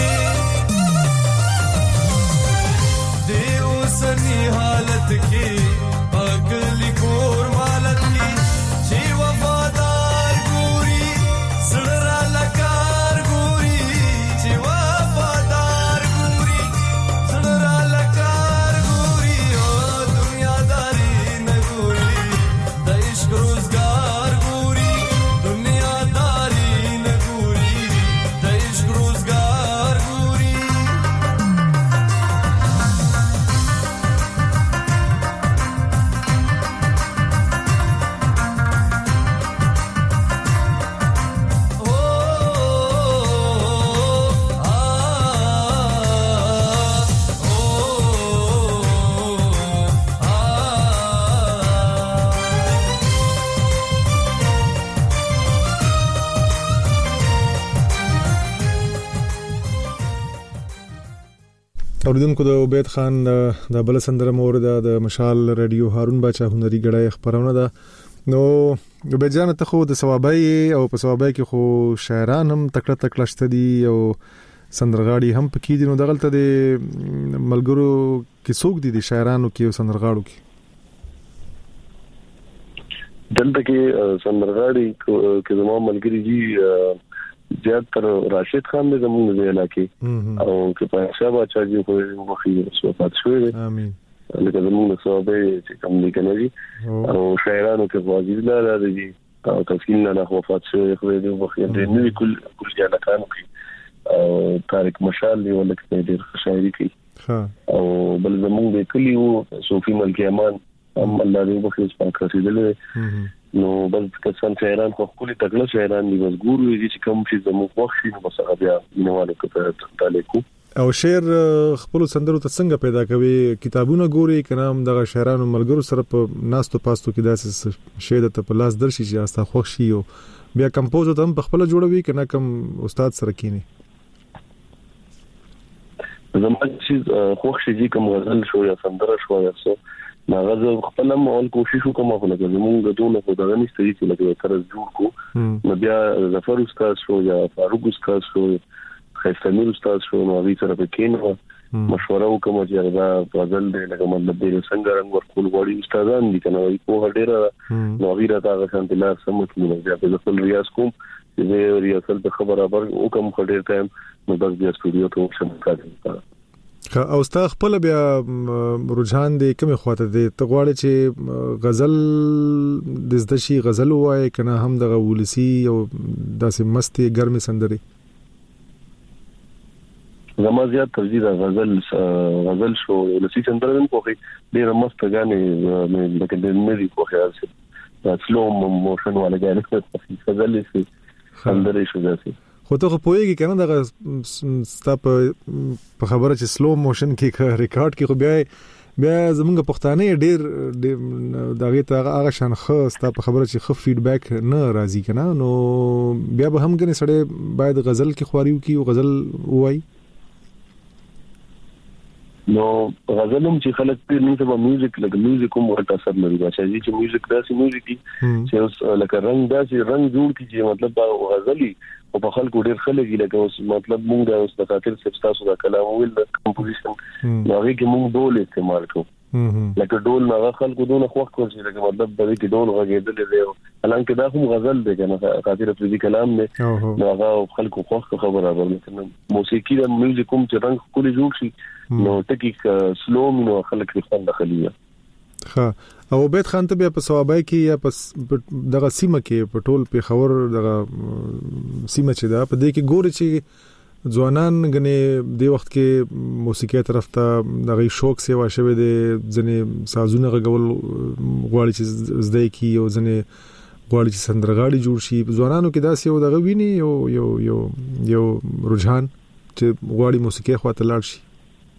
देव सनी हालत के पगली कोर मालत की जे वफादार गोरी सड़रा लकार गोरी जे वफादार गोरी सड़रा लकार गोरी ओ दुनियादारी न गोरी द इश्क रोजगार गोरी दुनियादारी न गोरी द इश्क रोजगार गोरी اوریدونکو د عبید خان د بل سندره مورد د مشال رادیو هارون باچا هنري غړای خبرونه ده نو عبید جان ته خو د ثوابای او په ثوابای کې خو شاعران هم تکړه شته دي او سندرغاړي هم پکې دي نو دغلته د ملګرو کې څوک دي د شاعرانو کې او سندرغاړو کې دلته کې سندرغاړي کې زموږ ملګری جی زیات تر راشد خان دې زموږ د علاقې او کې په شابه چا جی خو مخې وفات شوی امين لکه زموږ صحابه چې کوم دي کنه جی او شاعرانو کې واجب نه لري او تسکین نه وفات شوی خو دې مخې دې نه کل جلکانو کې او طارق مشال دی ولکه دې شاعري کوي او بل زموږ د کلیو صوفي ملک امان هم الله دې مخې سپاک رسیدلې نو بل کسان شاعران خو خپل تکړه شاعران دي بس ګورو دي چې کوم شي زموږ وخت شي نو بس بیا نواله کوي تعلق او شعر خپل سندرو ته څنګه پیدا کوي کتابونه ګوري کنه دغه شاعرانو ملګرو سره په ناستو پاستو کې داسې شعر ته په لاس درشي چې استا خوښ شي او بیا کمپوز ته هم په خپل جوړوي کنه کوم استاد سره کینی زموږ چې خوښ شي کوم غزل شو یا سندره شو یا څه ما غزه خپل مول کوشش وکم خو لکه زمونږ دونه خو دغه نشته چې لکه طرز جوړ کو نو بیا ظفر استاد شو یا فاروق استاد شو خیستمیر استاد شو نو هغه سره په کینو مشوره وکم چې دا غزل دې لکه مطلب دې څنګه رنگ ورکول غوړي استادان دي کنه په هډیره نو غیره تا غشان د لار سمت نو بیا په خپل ریاض کوم چې ریاضل په خبره خبر وکم خډیر ټایم نو بس بیا سټوډیو ته وښم کار او ستا خپل بیا رجحان دی کومه خواته دی ته غواړې چې غزل د زده شي غزل وای کنه هم د ولسی او داسې مستي ګرمي سندري زما زیات ترجیح غزل شو ولسی سندره په کې ډیر مست غانې لکه د مېری په خیال سره سلو موشن ولا غانې غزل شي سندره شو ځي خو ته خو پوهیږي کنه دغه ستاپ په خبره چې سلو موشن کې ریکارډ کې خو بیا زمونږ پښتانه ډیر دغه ته هغه شان خو ستاپ خبره چې خو فیډبیک نه راځي کنه نو بیا به هم کنه سړی باید غزل کې خواریو کې او غزل وای نو غزلوم چې خلک په نن سبا میوزیک لکه میوزیک کوم ورته اثر لري چې میوزیک داسې میوزیک چې اوس لکه رنگ داسې رنگ جوړ کی چې مطلب غزلي او په خلکو ډیر خلک لکه اوس مطلب موږ د اوس د خاطر سبستاسو د کلام ویل د کمپوزیشن هغه کې موږ ډول استعمال کوو لکه ډول هغه خلکو دونه خوښ کول چې لکه مطلب د دې ډول غږیدل دی حالانکه دا هم غزل دی کنه خاطر په دې کلام نه هغه خلکو خوښ خبره ده موسیقي د میوزیک کوم چې رنگ کولی جوړ شي نو ټکی سلو نو خلک یې خوند اخلي. ها او عبید خان ته بیا په ثوابای کې یا په دغه سیمه کې په ټول په خبر دغه سیمه چې دا په دې کې ګوري چې ځوانان غنې د وخت کې موسیقي طرف ته دغه شوق سیوا شوی دی ځنې سازونه غول غواړي چې زده کی او ځنې غواړي چې سندرغاړي جوړ شي ځوانانو کې داسې یو دغه ویني یو رجحان چې غواړي موسیقي خواته لاړ شي.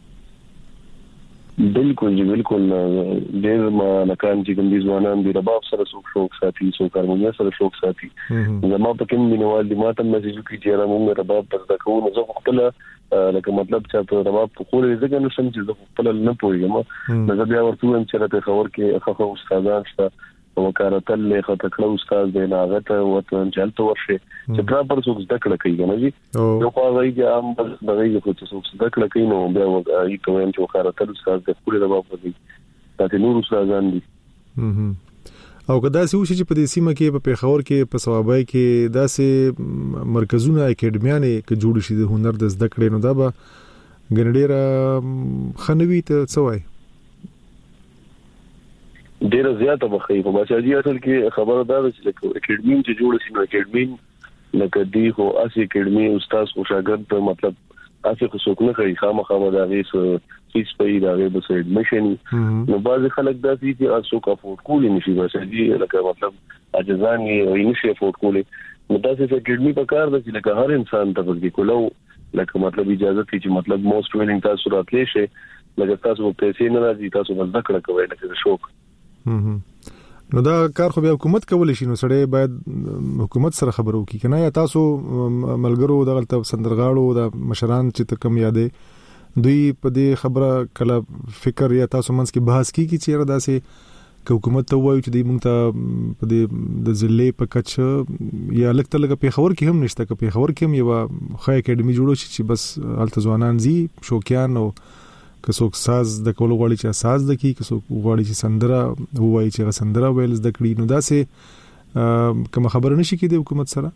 بالکل جی بالکل ډېر ما لکان چې کوم دي ځوانان دي رباب سره شوق ساتي سو هارمونیا سره شوق ساتي زما په کوم مینوال دي ماته مسیج کوي چې را موږ رباب پر د کوو زه خپل لکه مطلب چې په رباب په خوري ځکه نو سم چې زه خپل نه پوهیږم نو بیا ورته هم چې راته خبر کې خخه استادان شته وکارتل له خطکړه استاد دی لاغت وته چلته ورشه چې پراپر څوک زده کړه کوي کنه جی نو خو هغه چې عام بس دغه خو څوک زده کړه کوي نو بیا هغه کوم چې وکارتل استاد د خوري د باب دی تاسو نور استادان دي او کدا سې وشي چې په دې سیمه کې په پیښور کې په ثوابای کې داسې مرکزونه اکیډمیانې کې جوړ شي د هنر د زده کړې نو دا به ګنډيره خنوي ته څوای ډیر زیاته بخې په بچاجي اصل کې خبره ده چې لکه اکیډمي چې جوړ شي نو اکیډمي لکه دی خو اسی اکیډمي استاد او شاګرد مطلب اسی خو څوک نه کوي خامخا د هغه فیس په دا غي بس ایډمیشن نو بعض خلک داسي چې څوک افورد کولی نشي بچاجي لکه مطلب اجزان یې نشي افورد کولی نو تاسو چې اکیډمي په کار ده چې لکه هر انسان ته ورګي کولو لکه مطلب اجازه ته چې مطلب موست ویلینګ تاسو راتلی شي لکه تاسو په پیسې نه راځي تاسو بس ذکر کوئ لکه شوق نو دا کار خو بیا حکومت کولی شي نو سړی باید حکومت سره خبرو کی کنه یا تاسو ملګرو دغه سندرغاړو د مشران چې کم یادې دوی په دې خبره کله فکر یا تاسو منځ کې بحث کی چې چیرې داسې حکومت ته وایي چې دوی مونږ ته په دې د ضلع په کچ یا لکه لکه په خبر کې هم نشته که په خبر کې هم یو خای اکیډمي جوړو چې بس الته ځوانان زی شوقیان او که څوک ساز د کول غواړي چې ساز د کی که څوک غواړي چې سندره وایي چې سندره ویل د کړي نو داسې کوم خبر نشي کېدی حکومت سره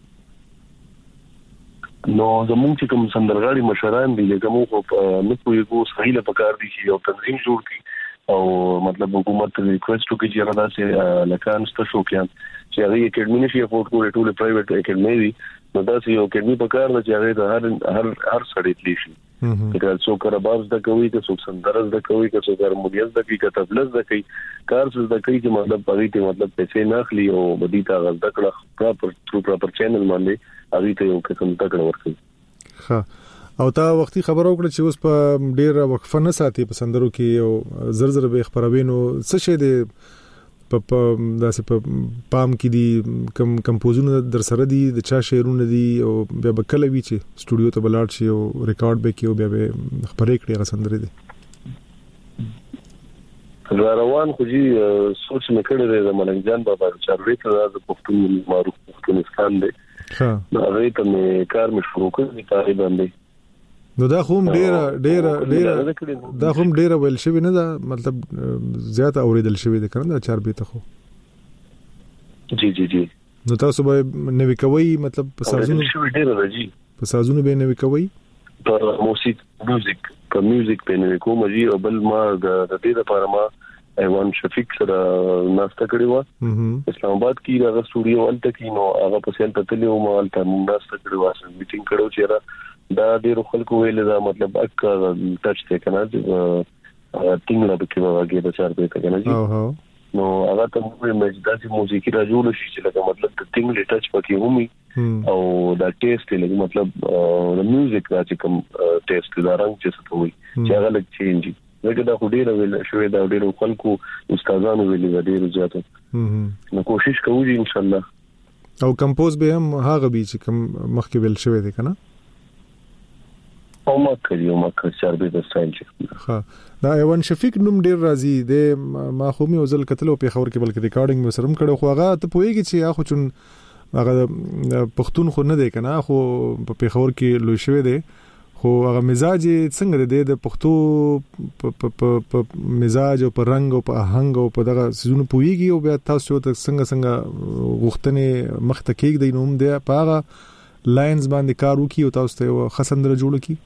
نو زموږ چې کوم سندرغاړي مشران دي لکه موږ نه پوهیږو صحیح له پکار دي چې یو تنظیم جوړ کړي او مطلب حکومت ته ریکوست وکړي چې راځي لکان ست شوقیان چې هغه اکیډمي نشي افورد کولی ټول پرایویټ اکیډمي دي نو دا چې یو اکیډمي پکار ده چې هغه هر سړی تلی شي که څوک رباب زده کوي که څوک سندره زده کوي که څوک هارمونیا زده کوي که طبله زده کوي کار څه زده کوي چې مطلب پغی ته مطلب پیسې نه اخلي او بدی تا زده کړه پراپر چینل باندې هغه ته یو قسم زده کړه ورکړي ها او تا وختي خبر وکړه چې اوس په ډیر وقفه نه ساتي په سندرو کې او زر به خبروینو څه شه دي په داسې په پام کې دي کمپوزونه در سره دي د چا شعرونه دي او بیا به کله وی چې سټوډیو ته بلاړ شي او ریکارډ به کیو بیا به خبرې کړي غسندري دي روان خو جی سوچ مې کړی دی د ملنګ جان بابا چاروي ته د پښتون معروف پښتونستان دی دا غوې ته مې کار مې شروع کړی تقریبا دی نو دا خوم ډیر دا خوم ډیر ویل شوی نه دا مطلب زیات اوریدل شوی دی کنه دا چار به ته خو جی نو تاسو به نوې کوي مطلب په سازونو شوی ډیر راځي په سازونو به نوې کوي په موسیقي په میوزیک په نوې کوم جی او بل ما د دې لپاره ما ایوان شفیق سره ناشته کړی و اسلام آباد کې دا سټوډیو ولته کې نو هغه په سیل ته تللی و ما ولته ناشته کړی و سره میټینګ کړو چې دا ډېر خلکو ویل دا مطلب اک ټچ ته کنه چې ټینګ به کې واګي د چار به کنه جی نو هغه ته مې داسې موسیقي را جوړ شي چې لکه مطلب د ټینګ ټچ پکې همي او دا ټیسټ لګي مطلب د میوزیک دا چې کوم ټیسټ دا رنګ چې څه وي چې هغه لګ چینج لکه دا خو ډېر ویل شوی دا ډېر خلکو استادانو ویلي دا ډېر زیاته نو کوشش کوو ان شاء الله او کمپوز به هم هغه به چې کوم مخکې ویل شوی دی کنه او مکه چربي د سټایل چې ها دا ایوان شفیق نوم ډیر راځي د ما خو می وزل کتلو په خبر کې بلکې ریکارډینګ مې سرم کړو خو هغه ته پوېږي چې اخو چون هغه پښتون خو نه دی کنه خو په خبر کې لوي شوی دی خو هغه مزاج څنګه دی د پښتو په مزاج او په رنگ او په آهنګ او په دغه سيزونو پوېږي او بیا تاسو ته څنګه غوښتنې مخته کېږي د نوم دی په هغه لاینز باندې کار وکي او تاسو ته خسندره جوړ کی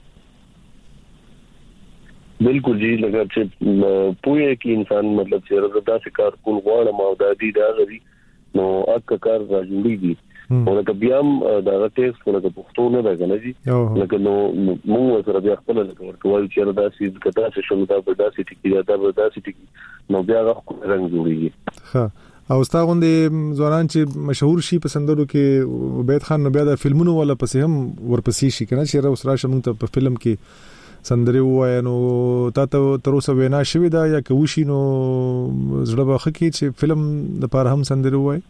بالکل جی لکه چې پوهه کې انسان مطلب چې رضا سے کار کول غواړم او د دې دا غوي نو اګه کار راځي او لکه بیا دا ټیکس ولکه پښتو نه دا کنه جی لکه نو موږ سره بیا خپل لکه ورکوال چې رضا سي کدا چې شنو دا برداشت ټکی دا برداشت ټکی نو بیا غو رنگ جوړیږي ها او ستا غوندې ځوانان چې مشهور شي په سندرو کې عبید خان نو بیا د فلمونو ولا پسې هم ورپسې شي کنه چې را وسره شمن ته په فلم کې سندري وای نو تاسو تر اوسه وینا شوی دا یا کوشي نو زړه بخه کې چې فلم د پاره هم سندري وای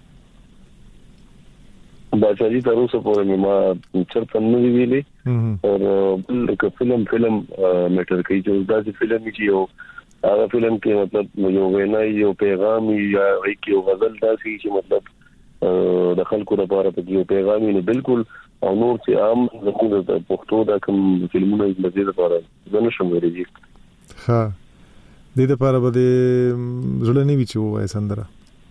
باچاجي تر اوسه پورې ما چرته نه ویلې او بل فلم میټر کوي چې دا چې فلم کې یو هغه فلم کې مطلب یو وینا یو پیغام یا یو غزل داسي چې مطلب د خلکو لپاره په یو پیغام نه بالکل او نور چې عام زموږ د پښتو د کوم فلمونو د دې لپاره زنه شم ورېږي ها د دې لپاره به زړه نه وی چې وای سندره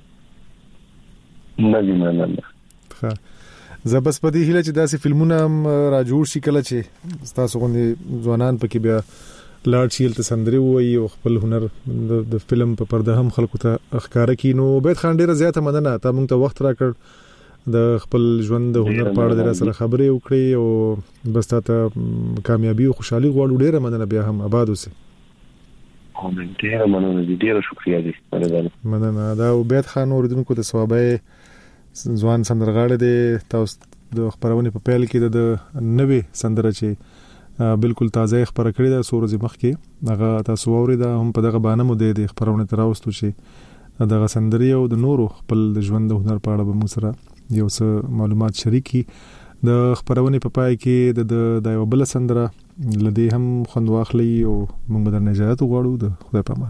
نه ها زبس په دې هله چې داسې فلمونه را جوړ شي کله چې تاسو غوښنه ځوانان پکې بیا لاړ شي ته سندري وای او خپل هنر د فلم په پرده هم خلکو ته ښکارا کینو عبید خان ډیره زیاته مننه تا موږ ته وخت راکړ د خپل ژوند د هنر په اړه سره خبرې وکړې او بس ته کامیابی او خوشحالي غواړو ډیره مننه بیا هم آباد اوسه ډیره مننه ډیره شکریا دي مننه دا عبید خان اوردونکو ته ثوابه ځوان سندرغاړي دي تاسو د خبرونه په پیل کې د نوې سندره چې بالکل تازه خبره کړې ده سورځ مخ کې هغه تاسو اوريده هم په دغه باندې مو د خبرونه تراوستو چې دغه سندري او د نورو خپل د ژوند د هنر په اړه به موږ سره یو څه معلومات شریکي د خبرونه په پای کې د یو بل سندره لدی هم خوند واخلي او موږ به د نجات غواړو د خدای په امان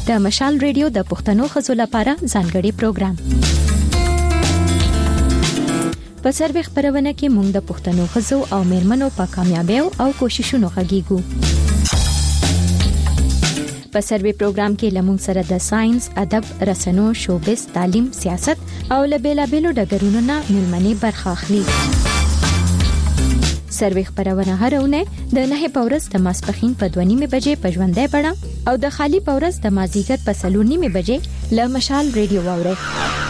د مشال ریډیو د پښتنو خزو لپاره ځانګړي پروګرام. په سروې خبرونه کې موږ د پښتنو خزو او میرمنو په کامیابیو او کوششونو غږیږو. په سروې پروګرام کې لمون سره د ساينس، ادب، رسنو، شوبز، تعلیم، سیاست او لبیلابیلو ډګرونو نه ملمنې برخه اخلي. سروې خبرونه هرونه د 9 پورس د ماسپخین په 2:30 بجې په ژوندۍ بڼه او د خالی پورس د مازیګر په 3:30 بجې له مشال ریډیو واوري.